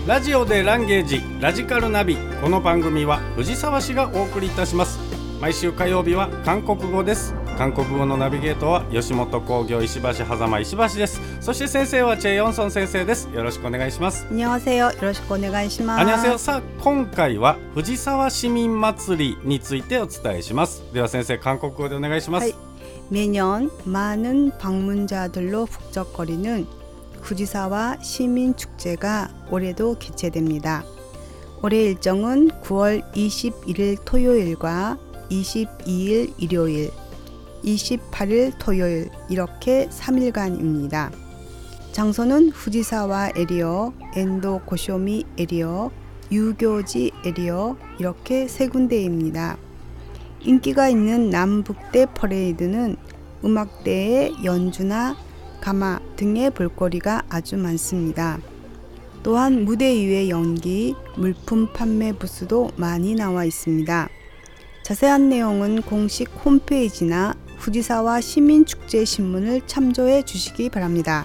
ラジオでランゲージラジカルナビ。この番組は藤沢市がお送りいたします。毎週火曜日は韓国語です。韓国語のナビゲートは吉本興業石橋狭間石橋です。そして先生はチェ・ヨンソン先生です。よろしくお願いします。 안녕하세요。よろしくお願いします。 안녕하세요。さあ今回は藤沢市民祭りについてお伝えします。では先生、韓国語でお願いします。 매년 많은 방문자들로 북적거리는 후지사와 시민축제가 올해도 개최됩니다. 올해 일정은 9월 21일 토요일과 22일 일요일, 28일 토요일 이렇게 3일간입니다. 장소는 후지사와 에리어, 엔도 고쇼미 에리어, 유교지 에리어 이렇게 세 군데입니다. 인기가 있는 남북대 퍼레이드는 음악대의 연주나 가마 등의 볼거리가 아주 많습니다. 또한 무대 위의 연기, 물품 판매 부스도 많이 나와 있습니다. 자세한 내용은 공식 홈페이지나 후지사와 시민축제 신문을 참조해 주시기 바랍니다.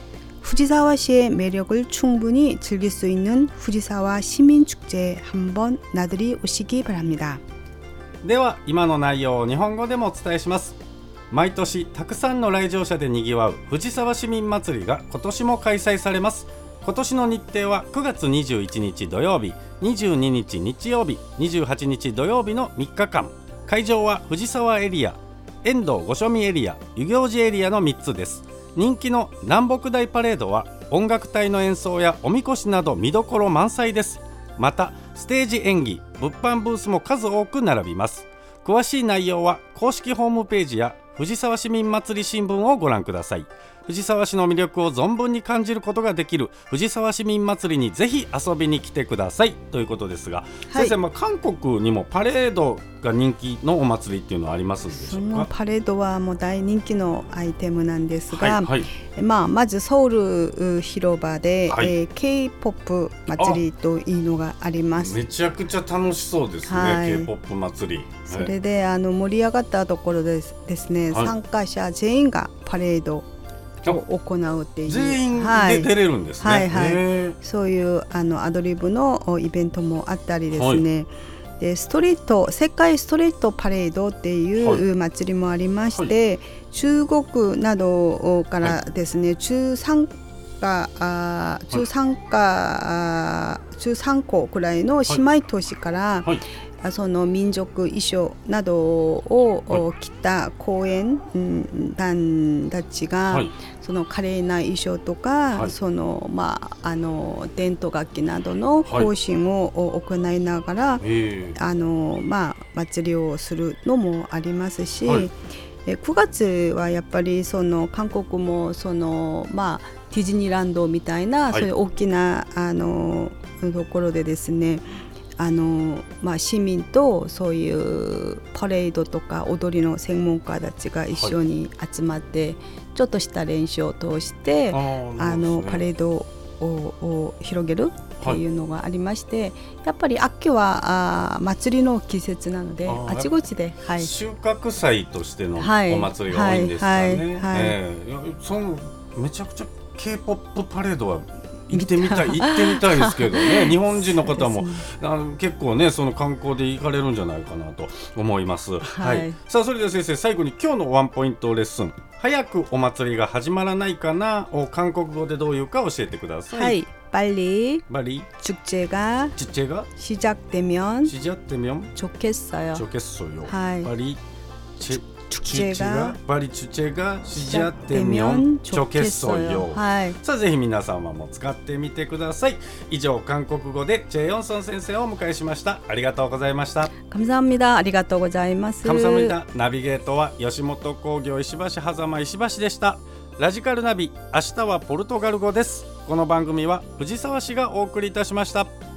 후지사와시의 매력을 충분히 즐길 수 있는 후지사와 시민축제에 한번 나들이 오시기 바랍니다. では今の内容を日本語でもお伝えします。毎年たくさんの来場者でにぎわう藤沢市民祭りが今年も開催されます。今年の日程は9月21日土曜日、22日日曜日、28日土曜日の3日間。会場は藤沢エリア、遠藤五所見エリア、遊行寺エリアの3つです。人気の南北大パレードは音楽隊の演奏やおみこしなど見どころ満載です。またステージ演技、物販ブースも数多く並びます。詳しい内容は公式ホームページや藤沢市民祭り新聞をご覧ください。藤沢市の魅力を存分に感じることができる藤沢市民祭りにぜひ遊びに来てくださいということですが、先生、韓国にもパレードが人気のお祭りっていうのはありますでしょうか？ そのパレードはもう大人気のアイテムなんですが、まずソウル広場で、K-POP 祭りというのがあります。 めちゃくちゃ楽しそうですね、K-POP 祭り。 それで盛り上がったところですね、参加者全員がパレードを行うっていう、 全員で出れるんですね。 そういうアドリブのイベントもあったりですね、でストリート世界ストリートパレードっていう祭りもありまして、中国などからですね、中3個くらいの姉妹都市から、その民族衣装などを着た公演団たちが、その華麗な衣装とか、その伝統楽器などの行進を行いながら、祭りをするのもありますし、9月はやっぱりその韓国もその、ディズニーランドみたいな、そういう大きなところでですね、市民とそういうパレードとか踊りの専門家たちが一緒に集まって、ちょっとした練習を通してパレードを広げるっていうのがありまして、やっぱり秋は祭りの季節なので、あちこちで、 収穫祭としてのお祭りが多いんですかね。そのめちゃくちゃ K-POP パレードは行ってみたいですけどね日本人の方も結構ね、その観光で行かれるんじゃないかなと思います。さあそれでは先生、最後に今日のワンポイントレッスン、早くお祭りが始まらないかなを韓国語でどういうか教えてください。 빨리 축제가 시작되면 좋겠어요. 빨리 축제가 시작되면 좋겠어요。さあぜひ皆様も使ってみてください。以上、韓国語でチェ・ヨンソン先生をお迎えしました。ありがとうございました。 감사합니다。ありがとうございます。 감사합니다。ナビゲートは吉本興業石橋狭間石橋でした。ラジカルナビ、明日はポルトガル語です。この番組は藤沢市がお送りいたしました。